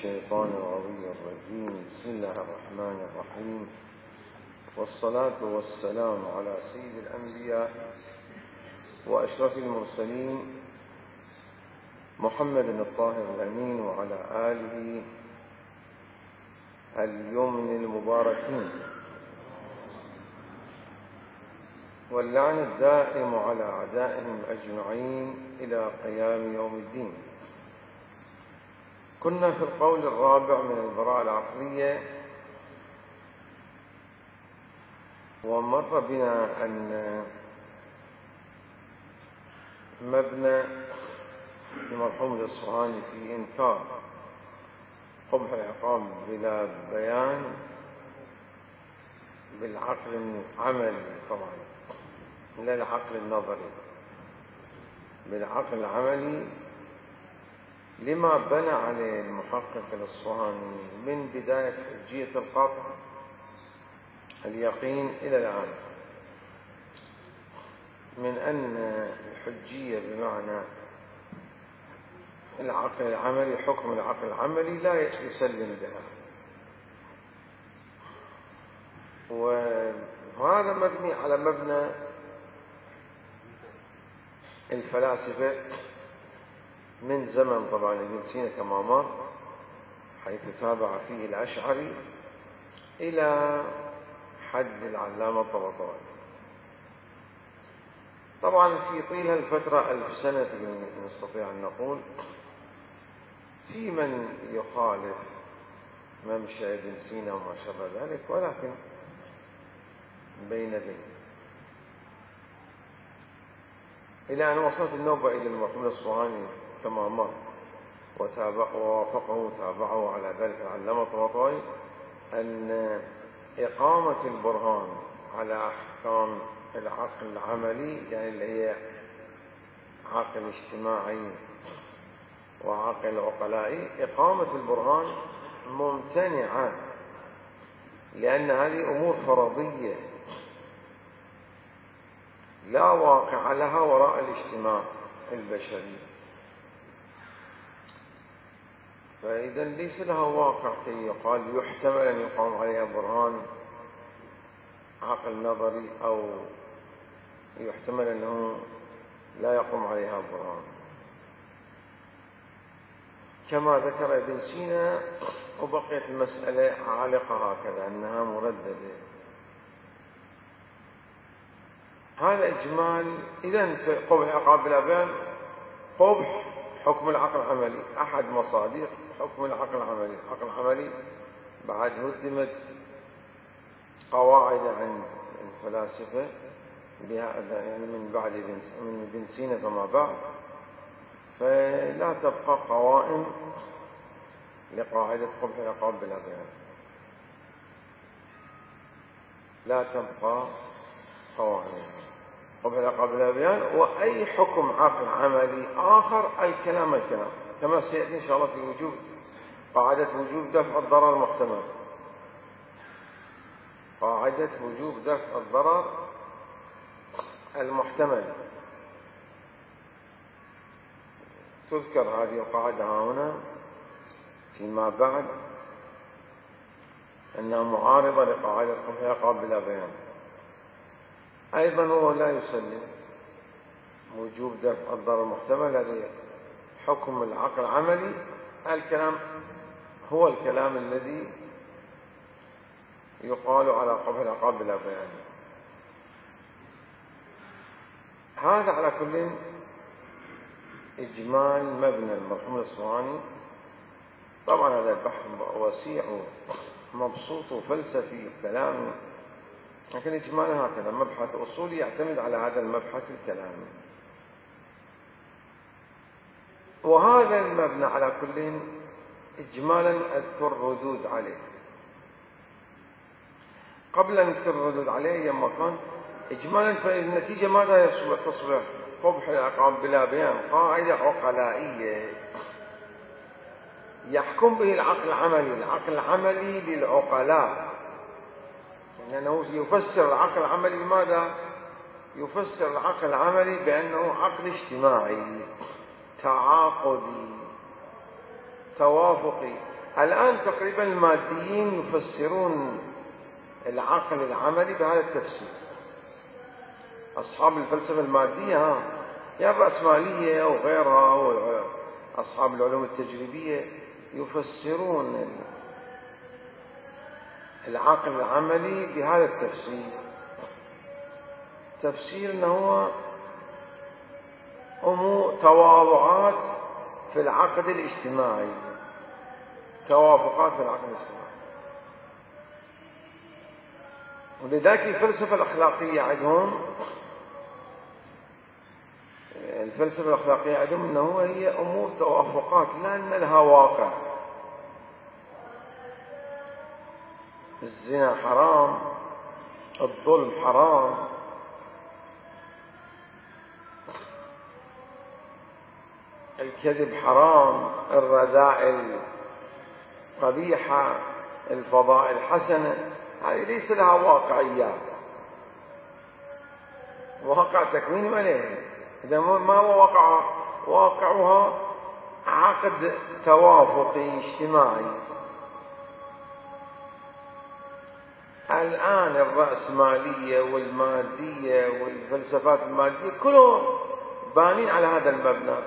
الشيطان الرجيم. بسم الله الرحمن الرحيم، والصلاة والسلام على سيد الأنبياء وأشرف المرسلين محمد الطاهر الأمين وعلى آله اليمن المباركين، واللعن الدائم على أعدائهم أجمعين إلى قيام يوم الدين. كنا في القول الرابع من البراءة العقلية، ومر بنا أن مبنى المرحوم الإصفهاني في إنكار قبح العقاب بلا بيان بالعقل العملي، طبعا لا العقل النظري، بالعقل العملي لما بنى عليه المحقق الإصفهاني من بداية حجية القطع اليقين إلى الآن، من أن الحجية بمعنى العقل العملي، حكم العقل العملي لا يسلم بها، وهذا مبني على مبنى الفلاسفة من زمن طبعا ابن سينا كما مر، حيث تابع فيه الأشعري إلى حد العلامة الطباطبائي. طبعا في طيل الفترة 1000 سنة نستطيع أن نقول في من يخالف ممشى ابن سينا وما شابه ذلك، ولكن بين إلى أن وصلت النوبة إلى المرحوم الإصفهاني كما مر ووافقه وتابعه على ذلك العلامة الطباطبائي أن إقامة البرهان على أحكام العقل العملي، يعني اللي هي عقل اجتماعي وعقل عقلائي، إقامة البرهان ممتنعة، لأن هذه أمور فرضية لا واقع لها وراء الاجتماع البشري، فإذا ليس لها واقع كي يقال يحتمل أن يقام عليها برهان عقل نظري، أو يحتمل أنه لا يقوم عليها برهان. كما ذكر ابن سينا، وبقيت المسألة عالقة هكذا أنها مرددة. هذا إجمال. إذن في قبح عقاب بلا بيان، قبح حكم العقل العملي أحد مصادر حكم العقل العملي. العقل العملي بعد هدمت قواعد عند الفلاسفة يعني من بعد من ابن سينا فما بعد، فلا تبقى قوائم لقاعدة قبح العقاب بلا بيان، لا تبقى قوائم قبح العقاب بلا بيان. وأي حكم عقل عملي آخر الكلام كما سيأتي إن شاء الله في وجوب قاعدة وجوب دفع الضرر المحتمل، قاعدة وجوب دفع الضرر المحتمل. تذكر هذه القاعدة هنا فيما بعد أنها معارضة لقاعدة قبح العقاب بلا بيان. أيضا هو لا يسلم وجوب دفع الضرر المحتمل، هذا حكم العقل العملي. الكلام هو الكلام الذي يقال على قبح العقاب بلا بيان. هذا على كل إجمال مبنى المرحوم الإصفهاني. طبعا هذا البحث وسيع ومبسوط وفلسفي كلامي، لكن إجمالا هكذا مبحث أصولي يعتمد على هذا المبحث الكلامي. وهذا المبنى على كل إجمالا أذكر ردود عليه. قبل أن أذكر الردود عليه يما كان إجمالا، فالنتيجة ماذا تصبح؟ قبح العقاب بلا بيان قاعدة عقلائية يحكم به العقل العملي. العقل العملي للعقلاء، لأنه يفسر العقل العملي بماذا؟ يفسر العقل العملي بأنه عقل اجتماعي تعاقدي توافقي، الآن تقريبا الماديين يفسرون العقل العملي بهذا التفسير. أصحاب الفلسفة المادية يا الرأسمالية وغيرها وأصحاب العلوم التجريبية يفسرون العقل العملي بهذا التفسير، تفسير أنه هو أمور تواضعات في العقد الاجتماعي، توافقات في العقد الاجتماعي. ولذلك الفلسفة الأخلاقية عندهم، الفلسفة الأخلاقية عندهم أنه هي أمور توافقات لا أن لها واقع. الزنا حرام، الظلم حرام، الكذب حرام، الرذائل قبيحة، الفضائل حسنة، هذه ليس لها واقعيات، واقع تكويني ما لها. إذا ما هو واقعها عقد توافقي اجتماعي. الآن الرأسمالية والمادية والفلسفات المادية كلهم بانين على هذا المبنى.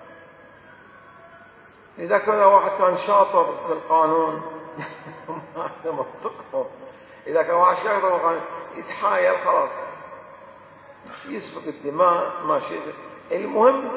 إذا كان واحد كان شاطر في القانون هذا منطقهم، إذا كان واحد شاطر في القانون يتحايل خلاص يسفك الدماء ما شئت. المهم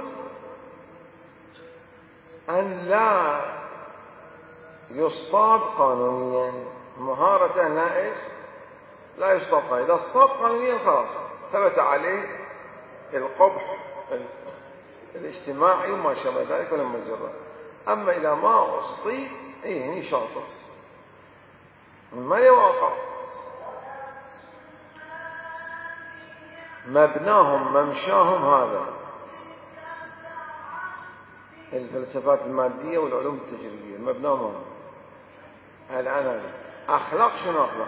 أن لا يصطاد قانونيا، مهارة لا لا يصطاد قانونيا. إذا اصطاد قانونيا خلاص ثبت عليه القبح الاجتماعي وما شابه ذلك ولم يجرى. أما إذا ما أصطيد هني شاطر ما يواقع. مبناهم ممشاهم هذا، الفلسفات المادية والعلوم التجريبية مبناهم هذا. الآن هذا أخلاق، شنو أخلاق؟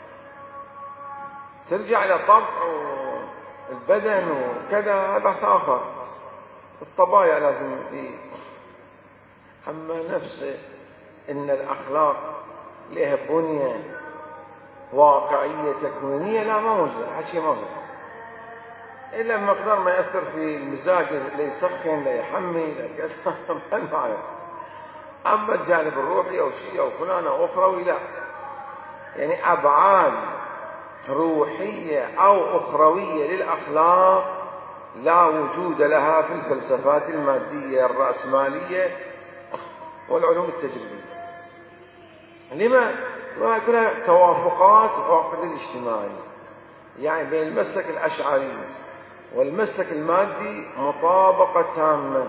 ترجع إلى طبع البدن وكذا، هذا بحث آخر. الطبايع لازم فيه. أما نفسه إن الأخلاق لها بنية واقعية تكوينية لا، ما موجود، هذا شيء ما موجود إلا بمقدار ما يأثر في المزاج، لا يسخن لا يحمي لا كذا ما نعرف. أما الجانب الروحي أو شيء أو فلان أو أخروي لا، يعني أبعاد روحية أو أخروية للأخلاق لا وجود لها في الفلسفات المادية الرأسمالية والعلوم التجريبية. لما؟ ما كلها توافقات وعقد الاجتماعي، يعني بين المسلك الأشعري والمسلك المادي مطابقة تامة،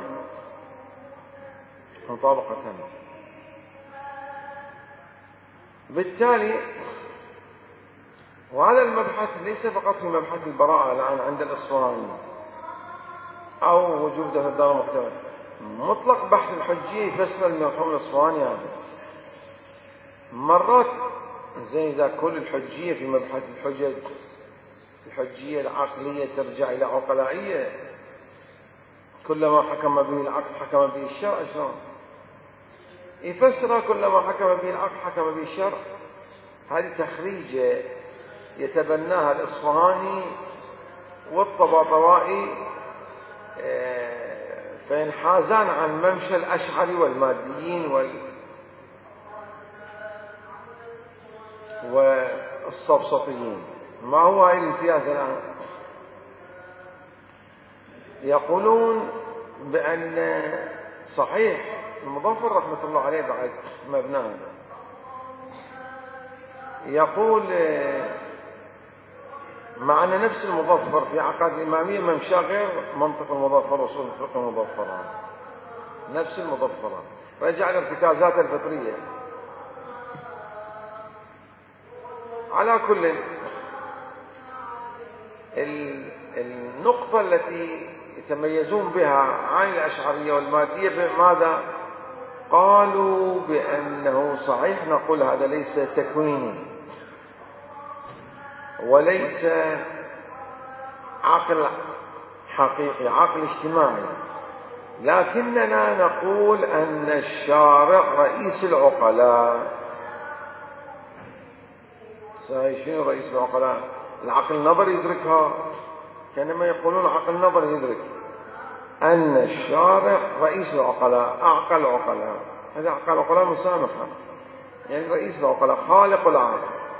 مطابقة تامة. بالتالي وهذا المبحث ليس فقط في مبحث البراءة الآن عند الإصفهاني أو وجوده في الدار المكتمل، مطلق بحث الحجية يفسر المفهوم الإصفهاني هذا. مرات زي إذا كل الحجية في مبحث الحجج، الحجية العقلية ترجع إلى عقلائية، كلما حكم به العقل حكم به الشرع، شلون يفسر كلما حكم به العقل حكم به الشرع؟ هذه تخريجة يتبناها الإصفهاني والطباطبائي، فينحازان عن ممشى الأشعري والماديين والسفسطيين. ما هو هاي الامتياز الآن؟ يقولون بأن صحيح المظفر رحمة الله عليه بعد مبناه يقول مع أن نفس المظفر في عقائد الإمامية ممشى غير منطق المظفر وصول الفقه المظفر، نفس المظفر رجع الارتكازات الفطرية. على كل النقطة التي يتميزون بها عن الأشعرية والمادية ماذا؟ قالوا بأنه صحيح نقول هذا ليس تكويني وليس عقل حقيقي، عقل اجتماعي، لكننا نقول أن الشارع رئيس العقلاء. شنو رئيس العقلاء؟ العقل النظري يدركها، كانما يقولون العقل النظري يدرك أن الشارع رئيس العقلاء، أعقل العقلاء. هذا أعقل العقلاء مسامحة، يعني رئيس العقلاء خالق العقل.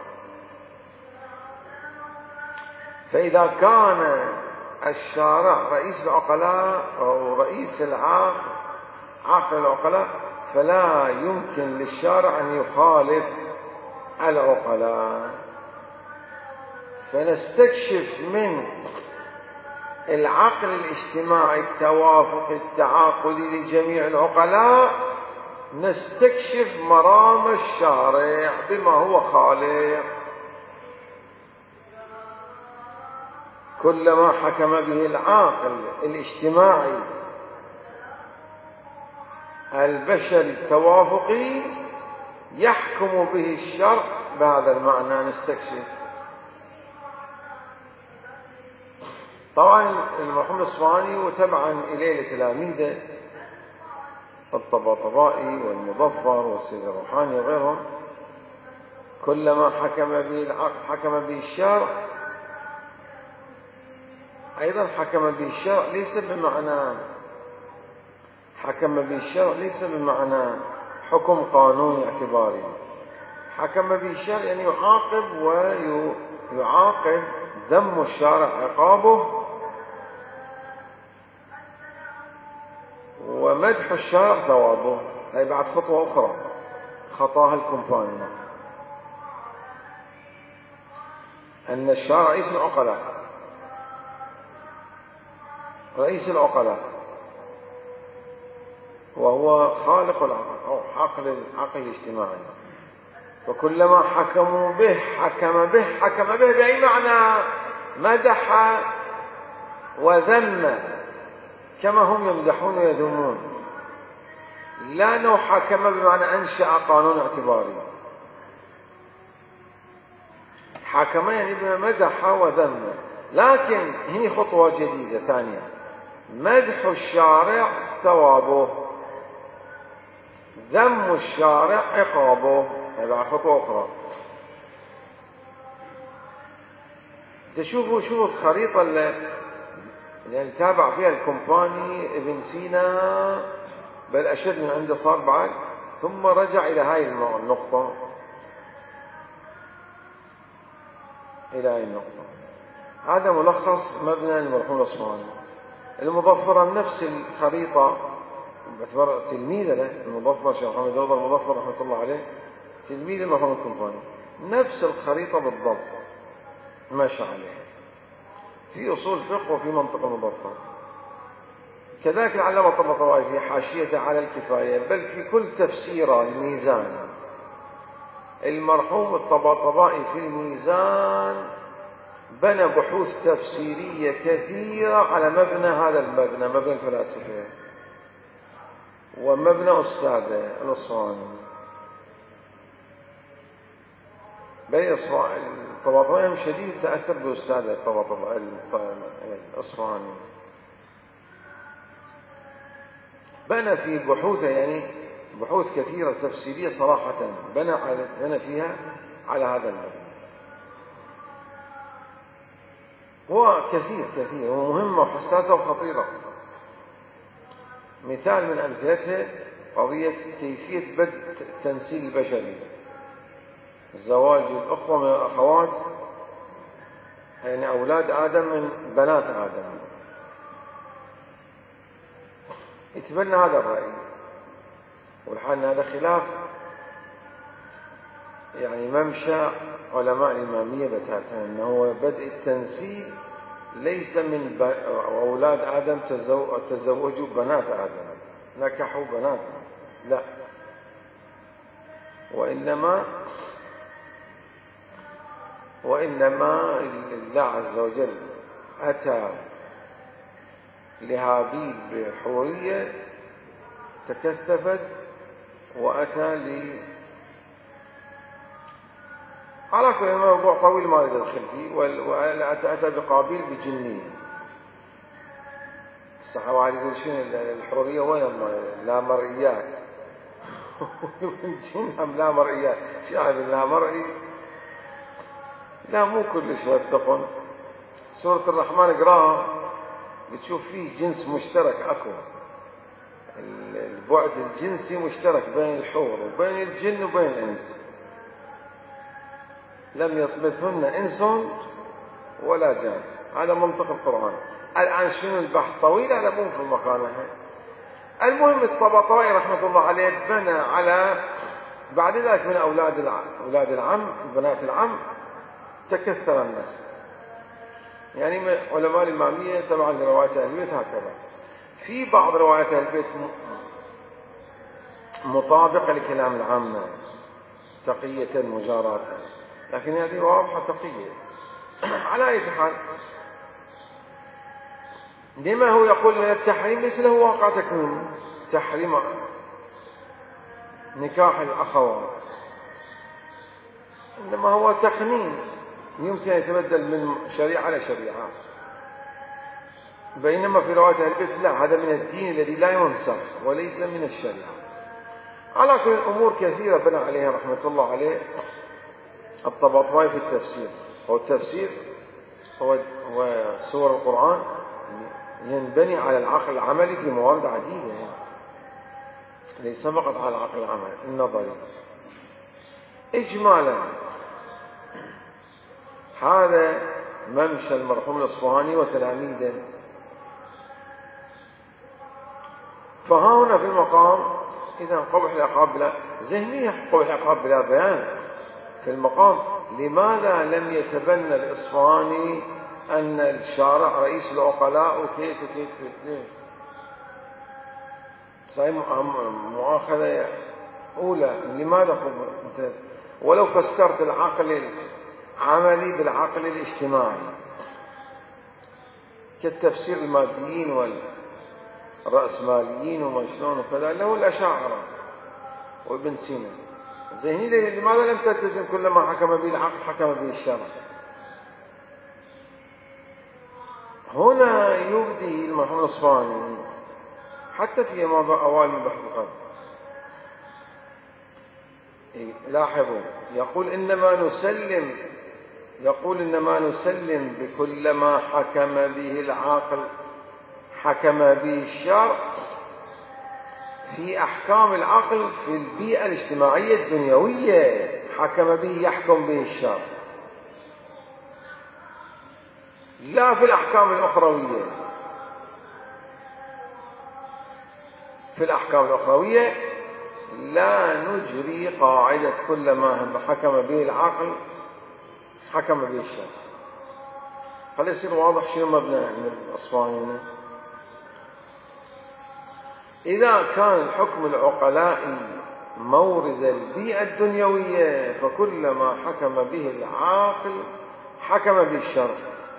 فإذا كان الشارع رئيس العقلاء أو رئيس عقل العقلاء، فلا يمكن للشارع أن يخالف العقلاء. فنستكشف من العقل الاجتماعي التوافقي التعاقدي لجميع العقلاء، نستكشف مرام الشارع بما هو خالق. كلما حكم به العاقل الاجتماعي البشري التوافقي يحكم به الشرع بهذا المعنى. نستكشف. طبعا المرحوم الإصفهاني وتبعا إليه تلاميذه الطباطبائي والمظفر والسيد الروحاني وغيرهم، كلما حكم به العقل حكم به الشرع، أيضا حكم به الشرع ليس بمعنى حكم قانوني اعتباري. حكم به الشرع يعني يعاقب ذم الشارع عقابه، ومدح الشارع ثوابه. هي بعد خطوة أخرى خطاها الكومباني، أن الشارع رئيس العقلاء وهو خالق العقل أو عقل الاجتماعي. وكلما حكم به بأي معنى؟ مدح وذم، كما هم يمدحون ويذمون. لا أنه حكم بمعنى أنشأ قانون اعتباري. حكم يعني بما مدح وذم. لكن هي خطوة جديدة ثانية، مدح الشارع ثوابه، ذم الشارع عقابه. هذا خطوة أخرى. تشوفوا الخريطة اللي تابع فيها الكومباني ابن سينا، بل أشد من عنده صار بعد، ثم رجع إلى هاي النقطة، هذا ملخص مبنى المرحوم الإصفهاني. المظفر نفس الخريطة، باعتبار تلميذ له المظفر شيخ محمد رضا المظفر رحمة الله عليه، تلميذ المرحوم الكومباني، نفس الخريطة بالضبط ماشى عليها في أصول فقه وفي منطق المظفر. كذلك العلامة الطباطبائي في حاشيته على الكفاية، بل في كل تفسير الميزان. المرحوم الطباطبائي في الميزان بنى بحوث تفسيرية كثيرة على مبنى هذا المبنى، مبنى الفلاسفة ومبنى أستاذه الإصفهاني. بل الطباطبائي شديد تأثر بأستاذه الطباطبائي الإصفهاني. بنى في بحوثه، يعني بحوث كثيرة تفسيرية صراحة، بنى فيها على هذا المبنى. هو كثير ومهمة وحساسة وخطيرة. مثال من أمثلتها قضية كيفية بدء التنسيل البشري، زواج الأخوة من الأخوات، يعني أولاد آدم من بنات آدم. يتبنى هذا الرأي، والحال هذا خلاف يعني ممشى علماء الإمامية بتاتا، أنه بدء التنسيل ليس من أولاد آدم تزوجوا بنات آدم، نكحوا بنات آدم، لا، وإنما الله عز وجل أتى لهابيل بحورية تكثفت، وأتى على كل موضوع طويل ما أريد أدخل فيه، وأتى بقابيل بجنية. صح. واحد يقول شنو الحرية وين لا مرئيات الجن لا مرئيات، شاهد لا مرئي؟ لا مو كلش يتقن. سورة الرحمن اقراها بتشوف فيه جنس مشترك اكو، البعد الجنسي مشترك بين الحور وبين الجن وبين الانس. لم يطمثهن انس ولا جان، هذا منطق القرآن. الآن شنو البحث طويل، هذا مو في مكانه. المهم الطباطبائي رحمة الله عليه بنى على بعد ذلك من أولاد العم بنات العم تكثر الناس، يعني علماء الإمامية تبعا لرواية أهل البيت هكذا. في بعض روايات أهل البيت مطابقة لكلام العامة تقية مجاراة، لكن هذه واضحة تقية. على أي حال، لما هو يقول من التحريم ليس له واقع تكوين، تحريم نكاح الأخوات، إنما هو تقنين يمكن أن يتبدل من شريعة إلى شريعة. بينما في رواية أهل البيت لا، هذا من الدين الذي لا ينسخ وليس من الشريعة. على كل أمور كثيرة بنى عليها رحمة الله عليه الطباطبائي في التفسير. والتفسير هو سور القرآن ينبني على العقل العملي في موارد عديدة، ليس فقط على العقل العملي النظري. إجمالا هذا ممشى المرحوم الأصفهاني وتلاميذه. فها هنا في المقام إذا قبح العقاب بلا ذهنية، قبح العقاب بلا بيان في المقام. لماذا لم يتبنى الإصفهاني أن الشارع رئيس العقلاء وكيف وكيف ليش؟ صحيح مؤاخذة أولى، لماذا أنت ولو فسرت العقل العملي بالعقل الاجتماعي كالتفسير الماديين والرأسماليين وما شلون وكذا له الأشاعرة وابن سينا، ذهني لماذا لم تلتزم كل ما حكم به العقل حكم به الشرع؟ هنا يبدي المرحوم الأصفهاني حتى في أوائل البحث القدر، لاحظوا يقول إنما نسلم بكل ما حكم به العاقل حكم به الشرع في أحكام العقل في البيئة الاجتماعية الدنيوية، حكم به يحكم به الشرع، لا في الأحكام الأخروية. في الأحكام الأخروية لا نجري قاعدة كل ما حكم به العقل حكم به الشرع. خلي يصير واضح شنو مبنى الأصفهاني هنا. إذا كان الحكم العقلائي مورد البيئة الدنيوية فكل ما حكم به العاقل حكم به الشرع.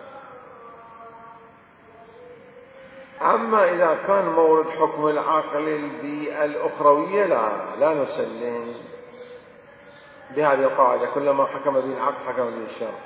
أما إذا كان مورد حكم العقل البيئة الأخروية لا نسلم بهذه القاعدة، كل ما حكم به العقل حكم به الشرع.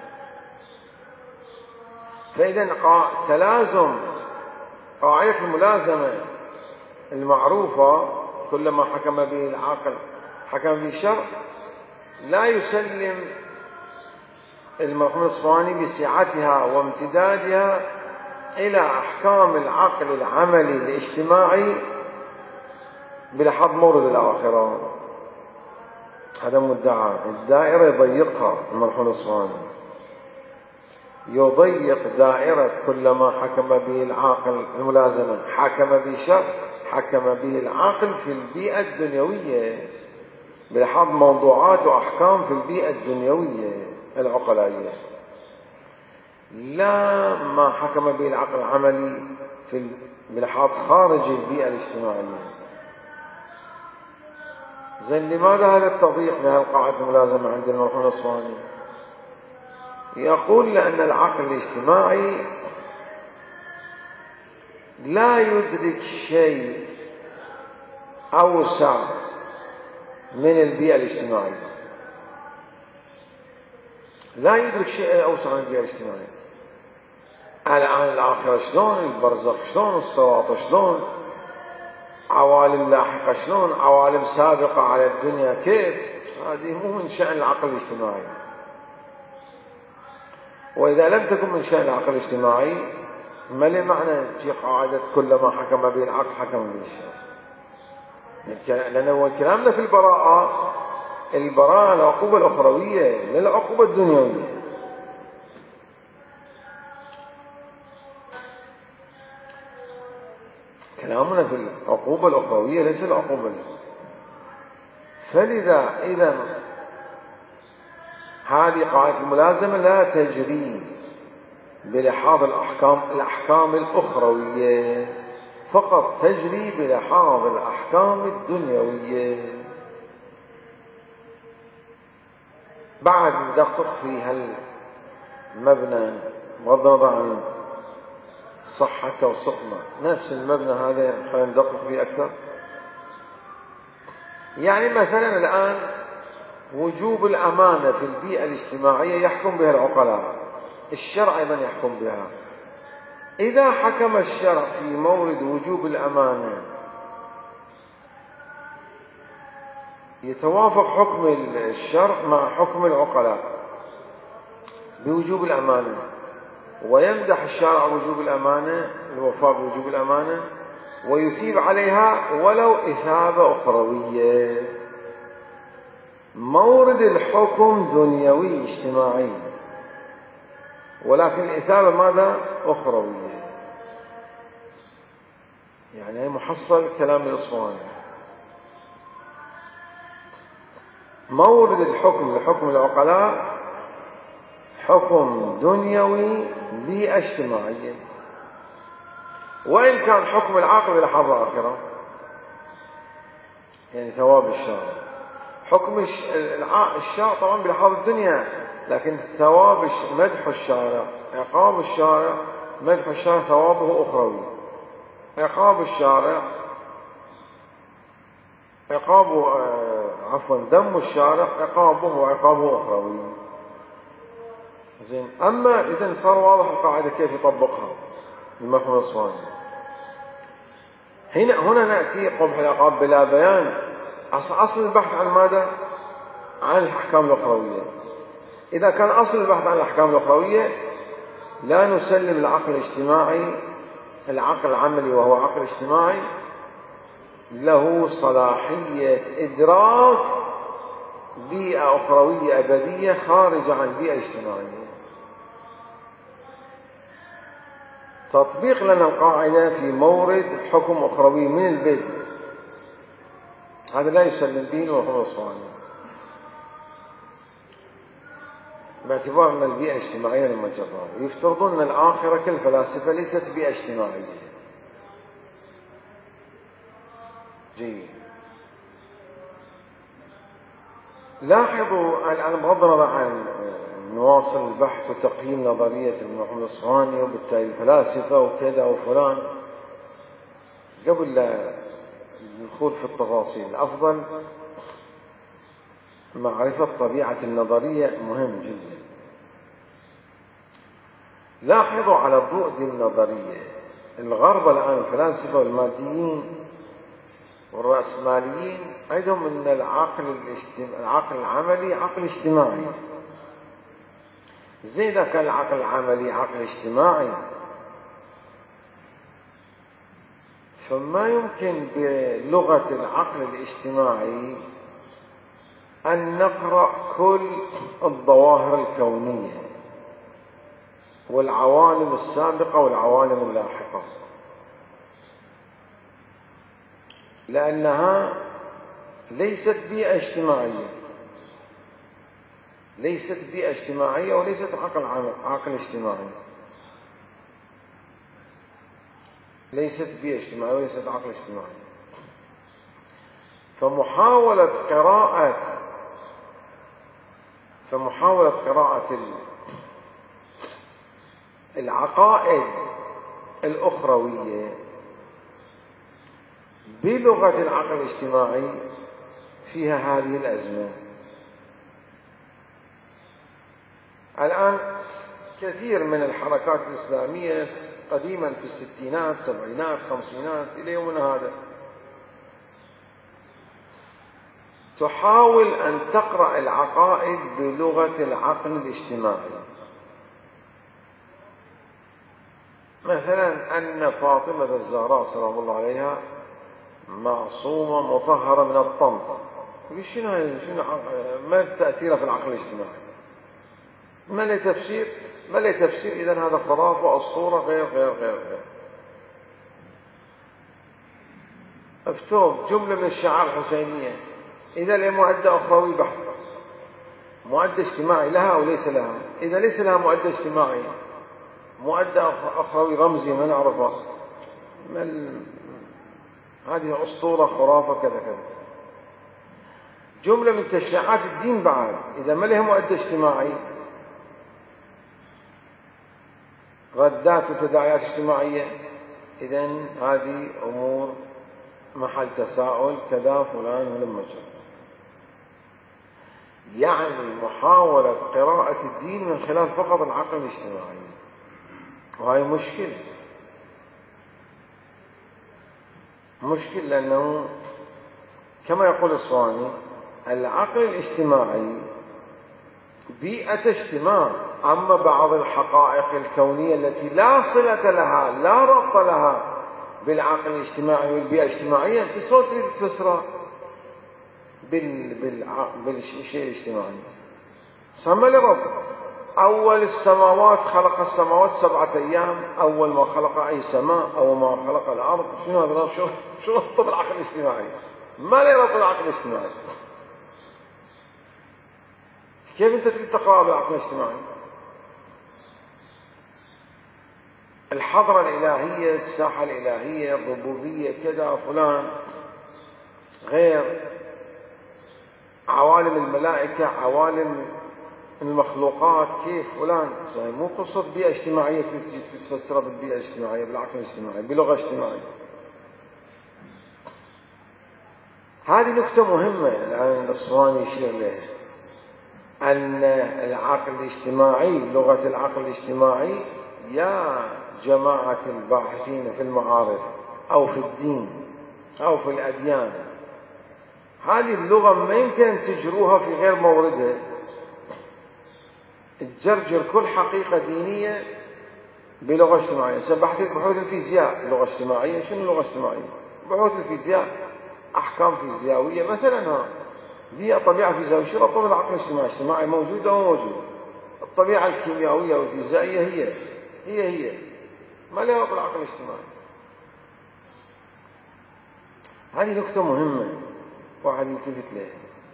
فإذا تلازم قاعدة الملازمة المعروفة كل ما حكم به العقل حكم به الشرع لا يسلم المرحوم الأصفهاني بسعتها وامتدادها إلى أحكام العقل العملي الاجتماعي بلحظ مورد الآخرة. هذا مدعى، الدائرة يضيقها المرحوم الأصفهاني، يضيق دائرة كل ما حكم به العاقل الملازمة حكم به الشرع حكم به العاقل في البيئة الدنيوية بلحظ موضوعات وأحكام في البيئة الدنيوية العقلائية، لا ما حكم به العقل العملي بلحظ خارج البيئة الاجتماعية. زين لماذا هذا التضييق لهذه القاعدة الملازمة عند المرحوم الأصفهاني؟ يقول لأن العقل الاجتماعي لا يدرك شيء أوسع من البيئة الاجتماعية، لا يدرك شيء أوسع من البيئة الاجتماعية. الآن الآخرة شلون، البرزخ شلون، الصراط شلون، عوالم لاحقة شلون، عوالم سابقة على الدنيا كيف، هذه مو من شأن العقل الاجتماعي. وإذا لم تكن من شأن العقل الاجتماعي ما لي معنى في قاعدة كلما حكم به العقل حكم به الشرع. لأن هو كلامنا في البراءة، البراءة العقوبة الأخروية لا العقوبة الدنيوية. كلامنا في العقوبة الأخروية ليس العقوبة. فلذا إذا هذه قاعدة الملازمة لا تجري بلحاظ الأحكام الأخروية، فقط تجري بلحاظ الأحكام الدنيوية. بعد ندقق في هالمبنى بغض النظر عن صحته وسقمه، نفس المبنى هذا خلينا ندقق فيه أكثر. يعني مثلا الآن وجوب الأمانة في البيئة الاجتماعية يحكم بها العقلاء، الشرع أيضا يحكم بها. إذا حكم الشرع في مورد وجوب الأمانة يتوافق حكم الشرع مع حكم العقلاء بوجوب الأمانة، ويمدح الشارع وجوب الأمانة، الوفاء بوجوب الأمانة، ويثيب عليها ولو إثابة أخروية. مورد الحكم دنيوي اجتماعي، ولكن الإثابة ماذا؟ أخروية. يعني محصل كلام الإصفهاني. مورد الحكم لحكم العقلاء حكم دنيوي بيئة اجتماعية، وإن كان حكم العاقل بلحاظ الآخرة، يعني ثواب الشارع. حكم الشارع طبعا بلحاظ الدنيا، لكن ثواب مدح الشارع، عقاب الشارع، مدح الشارع ثوابه أخروي. عقاب الشارع ذم الشارع عقابه وعقابه أخروي. زين. أما إذا صار واضح القاعدة كيف يطبقها المفهوم الإصفهاني. هنا نأتي قبح العقاب بلا بيان. أصل البحث عن ماذا؟ عن الأحكام الأخروية. إذا كان أصل البحث عن الأحكام الأخروية لا نسلم العقل الاجتماعي، العقل العملي وهو عقل اجتماعي له صلاحية إدراك بيئة أخروية أبدية خارجة عن البيئة الاجتماعية. تطبيق لنا القاعدة في مورد حكم أخروي من البدء، هذا لا يسلم به المفهوم الإصفهاني، باعتبار أن البيئة الاجتماعية المجرة. يفترضون أن الآخرة كالفلاسفة ليست بيئة اجتماعية. جيد. لاحظوا الآن بغض النظر عن نواصل البحث وتقييم نظرية المفهوم الإصفهاني وبالتالي الفلاسفة وكذا وفلان، قبل لا ندخل في التفاصيل الأفضل معرفة طبيعة النظرية مهم جدا. لاحظوا على ضوء دي النظرية الغرب الآن الفلاسفة والماديين والرأسماليين عندهم أن العقل العملي عقل اجتماعي. زي إذا كان العقل العملي عقل اجتماعي فما يمكن بلغة العقل الاجتماعي أن نقرأ كل الظواهر الكونية والعوالم السابقة والعوالم اللاحقة، لأنها ليست بيئة اجتماعية، ليست بيئة اجتماعية وليست عقل اجتماعي، ليست بيئة اجتماعية وليست عقل اجتماعي. فمحاولة قراءة العقائد الأخروية بلغة العقل الاجتماعي فيها هذه الأزمة. الآن كثير من الحركات الإسلامية قديما في الستينات سبعينات خمسينات إلى يومنا هذا تحاول أن تقرأ العقائد بلغة العقل الاجتماعي. مثلا أن فاطمة الزهراء سلام الله عليها معصومة مطهرة من الطمس. شنو ما تأثيرها في العقل الاجتماعي؟ ما له تفسير؟ ما له تفسير. إذن هذا خرافة أسطورة غير غير غير غير. افتوم جملة من الشعار الحسينية إذا لمؤدى أخروي بحث، مؤدى اجتماعي لها أو ليس لها. إذا ليس لها مؤدى اجتماعي، مؤدى أخروي رمزي ما نعرفه، هذه أسطورة خرافة كذا كذا. جملة من تشريعات الدين بعد إذا ما لها مؤدى اجتماعي، ردات وتداعيات اجتماعية، إذن هذه أمور محل تساؤل كذا فلان ولما جاء. يعني محاولة قراءة الدين من خلال فقط العقل الاجتماعي، وهي مشكل لأنه كما يقول الصواني العقل الاجتماعي بيئة اجتماع، أما بعض الحقائق الكونية التي لا صلة لها لا ربط لها بالعقل الاجتماعي والبيئة الاجتماعية أنت شلون تريد تفسرها بالشيء الاجتماعي؟ سمى لي رب أول السماوات خلق السماوات 7 أيام، أول ما خلق أي سماء أول ما خلق الأرض. شنو هذا؟ شو ربط بالعقل الاجتماعي؟ ما لي ربط بالعقل الاجتماعي. كيف أنت تريد تقرأ بالعقل الاجتماعي؟ الحضرة الإلهية، الساحة الإلهية، الربوبية كذا فلان غير عوالم الملائكة، عوالم المخلوقات كيف فلان. مو قصة بيئة اجتماعية تفسرها بالبيئة الاجتماعية بالعقل الاجتماعي بلغة اجتماعية. هذه نكتة مهمة الآن الصواني يشير لها، أن العقل الاجتماعي لغة العقل الاجتماعي يا جماعة الباحثين في المعارف أو في الدين أو في الأديان، هذه اللغة ما يمكن أن تجروها في غير موردها. تجرجر كل حقيقة دينية بلغة اجتماعية. بحوث الفيزياء لغة اجتماعية. شنو لغة اجتماعية؟ بحوث الفيزياء أحكام فيزيائية مثلا، هي طبيعة فيزيائية. شو ربطها بالعقل الاجتماعي؟ موجود أو موجود؟ الطبيعة الكيميائية والفيزيائية هي ما لها ربط بالعقل الاجتماعي. هذه نكتة مهمة واحد يلتفت لها.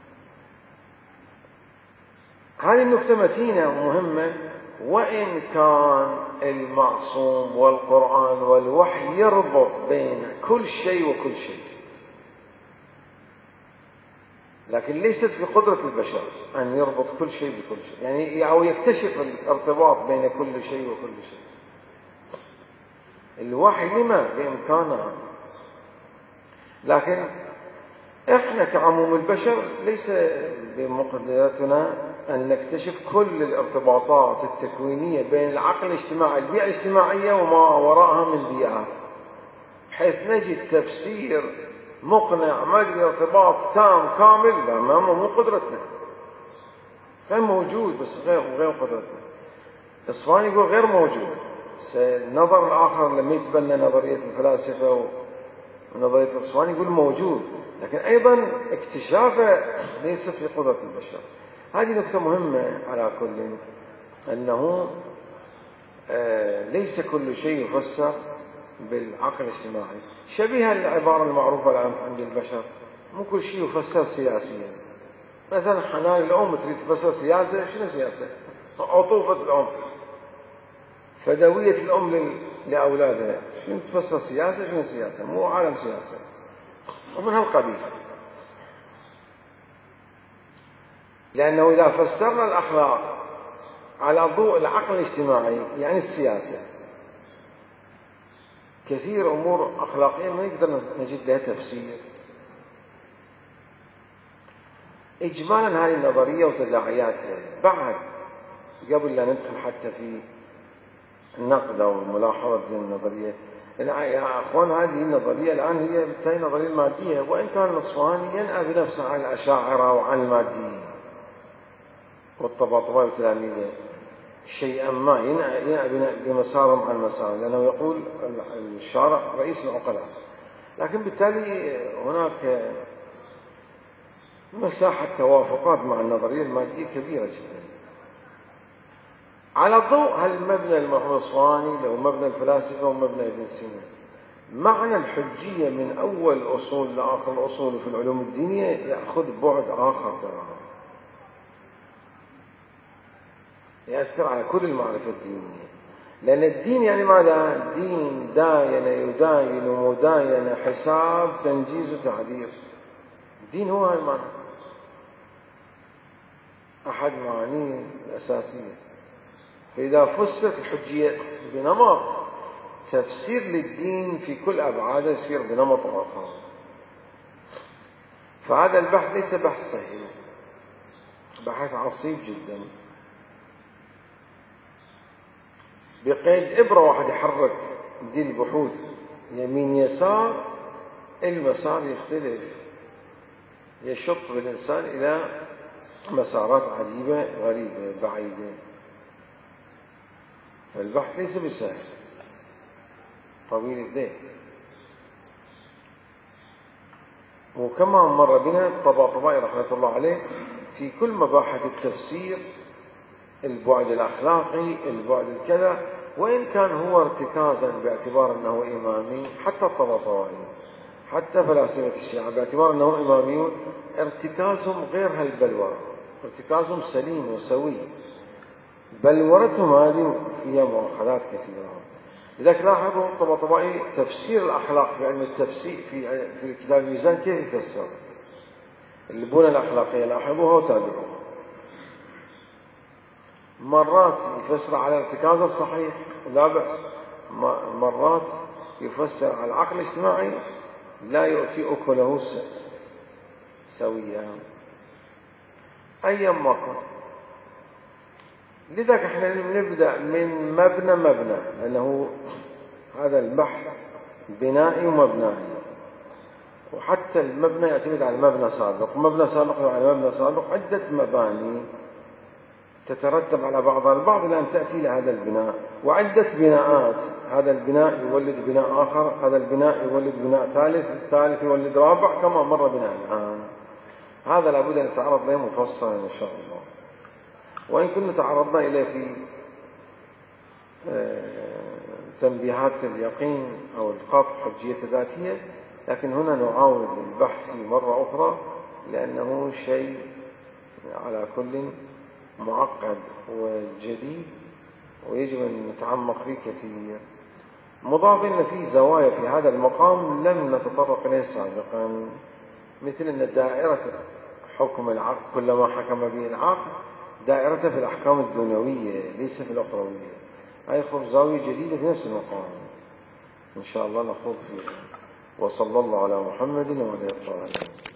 هذه النكتة متينة ومهمة، وإن كان المعصوم والقرآن والوحي يربط بين كل شيء وكل شيء، لكن ليست بقدرة البشر أن يربط كل شيء بكل شيء، يعني أو يكتشف الارتباط بين كل شيء وكل شيء. الوحي لما بإمكانه، لكن إحنا كعموم البشر ليس بمقدرتنا أن نكتشف كل الارتباطات التكوينية بين العقل الاجتماعي البيئة الاجتماعية وما وراءها من بيئات، حيث نجد تفسير مقنع مدري ارتباط تام كامل. لا، مو قدرتنا. كان موجود بس غير قدرتنا. الصفاني يقول غير موجود. النظر الآخر لما يتبنى نظرية الفلاسفة ونظرية الصفاني يقول موجود، لكن أيضا اكتشافه ليس في قدرة البشر. هذه نكتة مهمة على كل، أنه ليس كل شيء يفسر بالعقل الاجتماعي. شبيهة العبارة المعروفة الآن عند البشر، مو كل شيء يفسر سياسيا. مثلا حنان الأم تريد تفسر سياسة. شنو سياسة؟ عطوفة الأم، فدوية الأم لأولادها. شنو تفسر سياسة؟ شنو سياسة؟ مو عالم سياسة ومن هالقبيل. لأنه إذا فسرنا الأخلاق على ضوء العقل الاجتماعي يعني السياسة، كثير أمور أخلاقية ما نقدر نجد لها تفسير. إجمالا هذه النظرية وتداعياتها بعد قبل لا ندخل حتى في النقد أو ملاحظة النظرية. يا أخوان هذه النظرية الآن هي بالتالي النظرية المادية، وإن كان الأصفهاني ينأى بنفسه عن الأشاعرة وعن الماديين والطباطبائي وتلاميذه شيئا ما، ينأى بمسارهم عن مسارهم، لأنه يقول الشارع رئيس العقلاء. لكن بالتالي هناك مساحة توافقات مع النظرية المادية كبيرة جدا. على ضوء هالمبنى الأصفهاني له مبنى الفلاسفة ومبنى ابن سينا، معنى الحجية من أول أصول لآخر الأصول في العلوم الدينية يأخذ بعد آخر تماما، يأثر على كل المعرفة الدينية. لأن الدين يعني ماذا؟ دين داين يداين مداين حساب تنجيز تعذير. الدين هو هذا المعنى، أحد معانيه الأساسية. فإذا فسرت الحجية بنمط تفسير للدين في كل أبعاده يصير بنمط آخر. فهذا البحث ليس بحث صحيح، بحث عصيب جدا، بقيد إبرة واحد يحرك دي البحوث يمين يسار المسار يختلف، يشط بالإنسان إلى مسارات عجيبة غريبة بعيدة. فالبحث ليس بسهل، طويل الذيل. وكما مر بنا الطباطبائي رحمة الله عليه في كل مباحث التفسير، البعد الأخلاقي، البعد الكذا، وإن كان هو ارتكازا باعتبار أنه إمامي، حتى الطباطبائي حتى فلاسفة الشيعة باعتبار أنهم إماميون ارتكازهم غير هالبلورة، ارتكازهم سليم وسوي، بلورتهم هذه فيها مؤاخذات كثيرة. لذلك لاحظوا الطباطبائي تفسير الأخلاق في علم التفسير في كتاب الميزان كيف يفسر البنى الأخلاقية، لاحظوها وتابعوها. مرات يفسر على الارتكاز الصحيح لا بأس، مرات يفسر على العقل الاجتماعي لا يؤتي أكله سويا، أيا ما كان. لذلك احنا نبدأ من مبنى، لأنه هذا البحث بنائي ومبنائي، وحتى المبنى يعتمد على مبنى سابق، مبنى سابق على مبنى سابق، عدة مباني تترتب على بعضها البعض إلى أن تأتي لهذا البناء، وعدة بناءات، هذا البناء يولد بناء آخر، هذا البناء يولد بناء ثالث، الثالث يولد رابع، كما مر بنا الآن. هذا لابد أن نتعرض له مفصلا إن شاء الله، وإن كنا تعرضنا إليه في تنبيهات اليقين أو القطع حجية ذاتية، لكن هنا نعاود البحث في مرة أخرى، لأنه شيء على كل معقد وجديد ويجب أن نتعمق فيه كثير. مضاف أن في زوايا في هذا المقام لم نتطرق إليه سابقا، مثل أن دائرة حكم العقل كلما حكم به العقل دائرته في الأحكام الدنيوية ليس في الأخروية، هذه زاوية جديدة في نفس المقام، إن شاء الله نخوض فيها. وصلى الله على محمد وعلى آله.